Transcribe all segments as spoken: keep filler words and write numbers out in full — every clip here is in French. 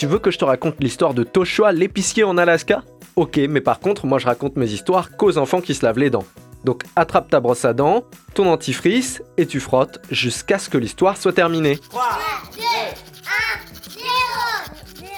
Tu veux que je te raconte l'histoire de Toshua, l'épicier en Alaska ? Ok, mais par contre, moi je raconte mes histoires qu'aux enfants qui se lavent les dents. Donc attrape ta brosse à dents, ton dentifrice, et tu frottes jusqu'à ce que l'histoire soit terminée. trois, deux, un, zéro.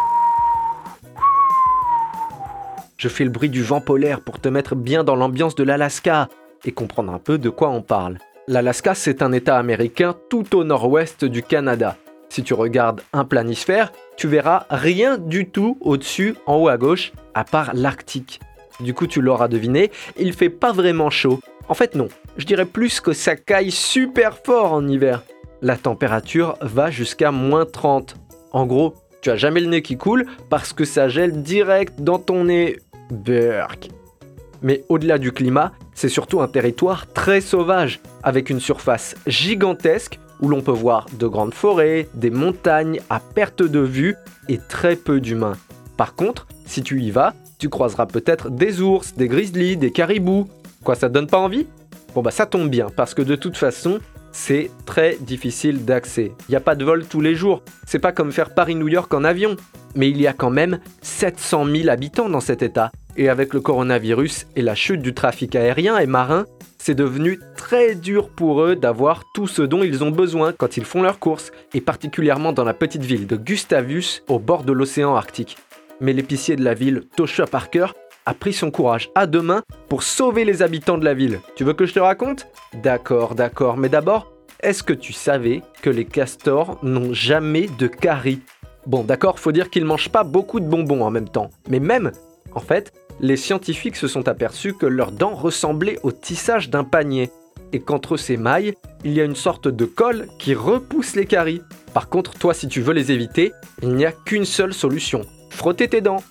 Je fais le bruit du vent polaire pour te mettre bien dans l'ambiance de l'Alaska et comprendre un peu de quoi on parle. L'Alaska, c'est un État américain tout au nord-ouest du Canada. Si tu regardes un planisphère, tu verras rien du tout au-dessus, en haut à gauche, à part l'Arctique. Du coup, tu l'auras deviné, il fait pas vraiment chaud. En fait, non. Je dirais plus que ça caille super fort en hiver. La température va jusqu'à moins trente. En gros, tu as jamais le nez qui coule parce que ça gèle direct dans ton nez. Berk. Mais au-delà du climat, c'est surtout un territoire très sauvage, avec une surface gigantesque où l'on peut voir de grandes forêts, des montagnes à perte de vue et très peu d'humains. Par contre, si tu y vas, tu croiseras peut-être des ours, des grizzlies, des caribous. Quoi, ça te donne pas envie ? Bon bah ça tombe bien, parce que de toute façon, c'est très difficile d'accès. Il n'y a pas de vol tous les jours, c'est pas comme faire Paris-New York en avion. Mais il y a quand même sept cent mille habitants dans cet état. Et avec le coronavirus et la chute du trafic aérien et marin, c'est devenu très dur pour eux d'avoir tout ce dont ils ont besoin quand ils font leurs courses, et particulièrement dans la petite ville de Gustavus, au bord de l'océan Arctique. Mais l'épicier de la ville, Toshua Parker, a pris son courage à deux mains pour sauver les habitants de la ville. Tu veux que je te raconte ? D'accord, d'accord, mais d'abord, est-ce que tu savais que les castors n'ont jamais de caries ? Bon, d'accord, faut dire qu'ils mangent pas beaucoup de bonbons en même temps, mais même, en fait, les scientifiques se sont aperçus que leurs dents ressemblaient au tissage d'un panier, et qu'entre ces mailles, il y a une sorte de colle qui repousse les caries. Par contre, toi, si tu veux les éviter, il n'y a qu'une seule solution. Frotter tes dents.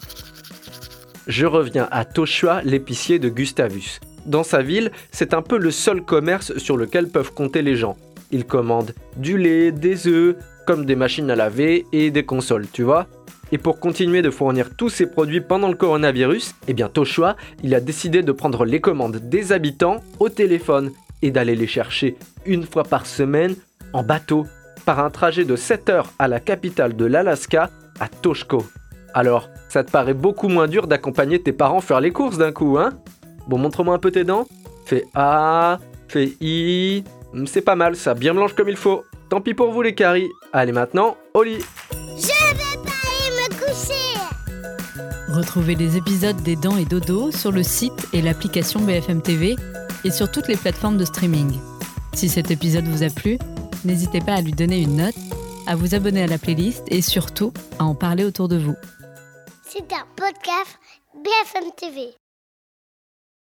Je reviens à Toshua, l'épicier de Gustavus. Dans sa ville, c'est un peu le seul commerce sur lequel peuvent compter les gens. Il commande du lait, des œufs, comme des machines à laver et des consoles, tu vois. Et pour continuer de fournir tous ces produits pendant le coronavirus, eh bien Toshua, il a décidé de prendre les commandes des habitants au téléphone et d'aller les chercher une fois par semaine en bateau, par un trajet de sept heures à la capitale de l'Alaska, à Toshko. Alors, ça te paraît beaucoup moins dur d'accompagner tes parents faire les courses d'un coup, hein ? Bon, montre-moi un peu tes dents. Fais A, fais I. C'est pas mal, ça, bien blanche comme il faut. Tant pis pour vous les caries. Allez maintenant, au lit. Je vais pas aller me coucher. Retrouvez les épisodes des Dents et Dodo sur le site et l'application B F M T V et sur toutes les plateformes de streaming. Si cet épisode vous a plu, n'hésitez pas à lui donner une note, à vous abonner à la playlist et surtout à en parler autour de vous. C'est un podcast B F M T V.